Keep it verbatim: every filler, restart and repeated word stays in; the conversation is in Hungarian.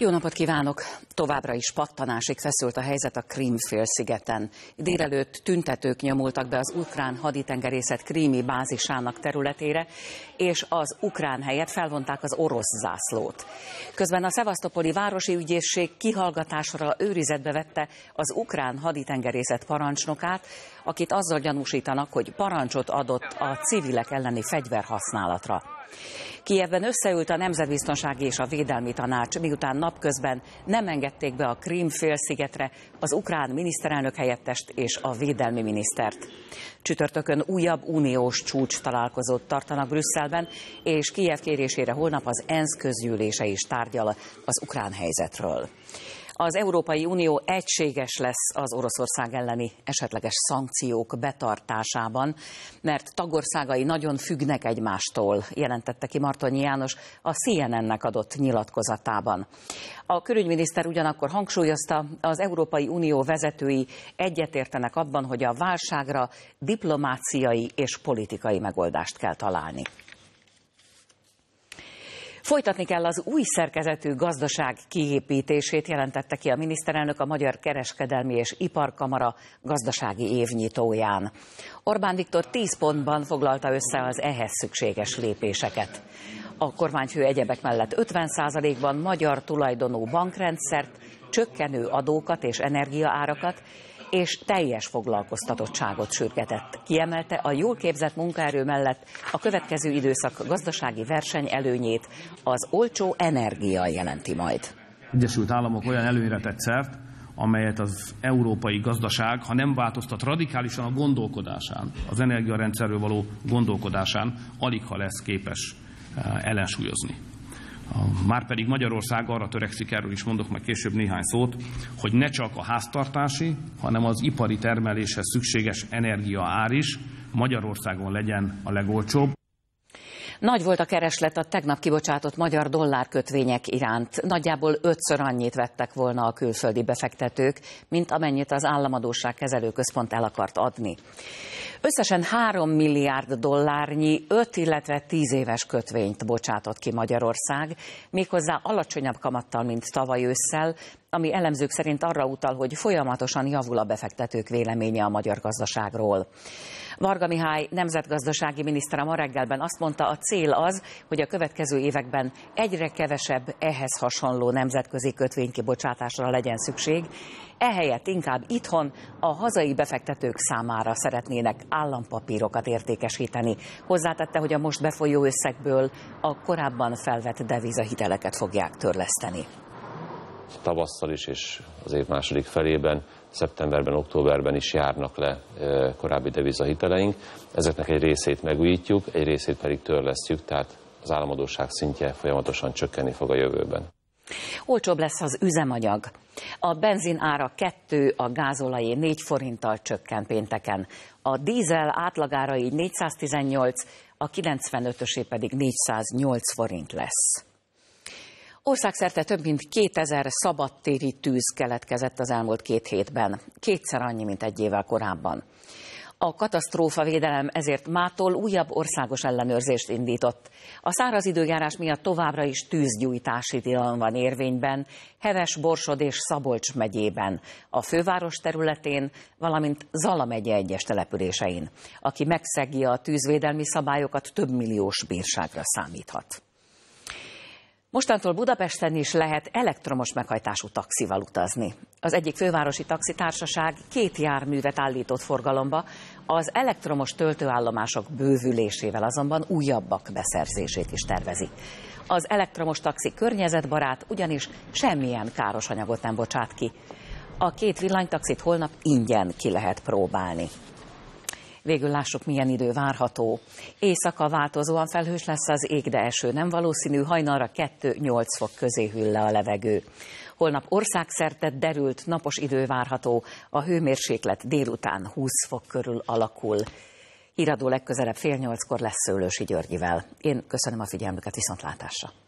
Jó napot kívánok! Továbbra is pattanásig feszült a helyzet a Krím-félszigeten. Délelőtt tüntetők nyomultak be az ukrán haditengerészet krími bázisának területére, és az ukrán helyett felvonták az orosz zászlót. Közben a szevasztopoli városi ügyészség kihallgatásra őrizetbe vette az ukrán haditengerészet parancsnokát, akit azzal gyanúsítanak, hogy parancsot adott a civilek elleni fegyverhasználatra. Kijevben összeült a Nemzetbiztonsági és a Védelmi Tanács, miután napközben nem engedték be a Krím-félszigetre az ukrán miniszterelnök helyettest és a védelmi minisztert. Csütörtökön újabb uniós csúcs találkozót tartanak Brüsszelben, és Kijev kérésére holnap az ENSZ közgyűlése is tárgyal az ukrán helyzetről. Az Európai Unió egységes lesz az Oroszország elleni esetleges szankciók betartásában, mert tagországai nagyon függnek egymástól, jelentette ki Martonyi János a C N N-nek adott nyilatkozatában. A külügyminiszter ugyanakkor hangsúlyozta, az Európai Unió vezetői egyetértenek abban, hogy a válságra diplomáciai és politikai megoldást kell találni. Folytatni kell az új szerkezetű gazdaság kiépítését, jelentette ki a miniszterelnök a Magyar Kereskedelmi és Iparkamara gazdasági évnyitóján. Orbán Viktor tíz pontban foglalta össze az ehhez szükséges lépéseket. A kormányfő egyebek mellett ötven százalékban magyar tulajdonú bankrendszert, csökkenő adókat és energiaárakat, és teljes foglalkoztatottságot sürgetett. Kiemelte, a jól képzett munkaerő mellett a következő időszak gazdasági versenyelőnyét az olcsó energia jelenti majd. Egyesült Államok olyan előnyre tett szert, amelyet az európai gazdaság, ha nem változtat radikálisan a gondolkodásán, az energiarendszerről való gondolkodásán, aligha lesz képes ellensúlyozni. Márpedig Magyarország arra törekszik, erről is mondok meg később néhány szót, hogy ne csak a háztartási, hanem az ipari termeléshez szükséges energiaár is Magyarországon legyen a legolcsóbb. Nagy volt a kereslet a tegnap kibocsátott magyar dollárkötvények iránt. Nagyjából ötször annyit vettek volna a külföldi befektetők, mint amennyit az Államadósságkezelő Központ el akart adni. Összesen három milliárd dollárnyi öt, illetve tíz éves kötvényt bocsátott ki Magyarország, méghozzá alacsonyabb kamattal, mint tavaly ősszel, ami elemzők szerint arra utal, hogy folyamatosan javul a befektetők véleménye a magyar gazdaságról. Varga Mihály nemzetgazdasági miniszter a ma reggelben azt mondta, a cél az, hogy a következő években egyre kevesebb ehhez hasonló nemzetközi kötvénykibocsátásra legyen szükség, ehelyett inkább itthon a hazai befektetők számára szeretnének állampapírokat értékesíteni. Hozzátette, hogy a most befolyó összegből a korábban felvett devizahiteleket fogják törleszteni. Tavasszal is és az év második felében, szeptemberben, októberben is járnak le korábbi devizahiteleink. Ezeknek egy részét megújítjuk, egy részét pedig törlesztjük, tehát az államadósság szintje folyamatosan csökkenni fog a jövőben. Olcsóbb lesz az üzemanyag. A benzin ára kettő, a gázolajé négy forinttal csökken pénteken. A dízel átlagára így négyszáztizennyolc, a kilencvenötösé pedig négyszáznyolc forint lesz. Országszerte több mint kétezer szabadtéri tűz keletkezett az elmúlt két hétben. Kétszer annyi, mint egy évvel korábban. A katasztrófavédelem ezért mától újabb országos ellenőrzést indított. A száraz időjárás miatt továbbra is tűzgyújtási tilalom van érvényben, Heves, Borsod és Szabolcs megyében, a főváros területén, valamint Zala megye egyes településein. Aki megszegi a tűzvédelmi szabályokat, több milliós bírságra számíthat. Mostantól Budapesten is lehet elektromos meghajtású taxival utazni. Az egyik fővárosi taxitársaság két járművet állított forgalomba, az elektromos töltőállomások bővülésével azonban újabbak beszerzését is tervezi. Az elektromos taxi környezetbarát, ugyanis semmilyen káros anyagot nem bocsát ki. A két villanytaxit holnap ingyen ki lehet próbálni. Végül lássuk, milyen idő várható. Éjszaka változóan felhős lesz az ég, de eső nem valószínű, hajnalra kettő-nyolc fok közé hűl le a levegő. Holnap országszerte derült napos idő várható, a hőmérséklet délután húsz fok körül alakul. Híradó legközelebb fél nyolckor lesz Szőlősi Györgyivel. Én köszönöm a figyelmüket, viszontlátásra!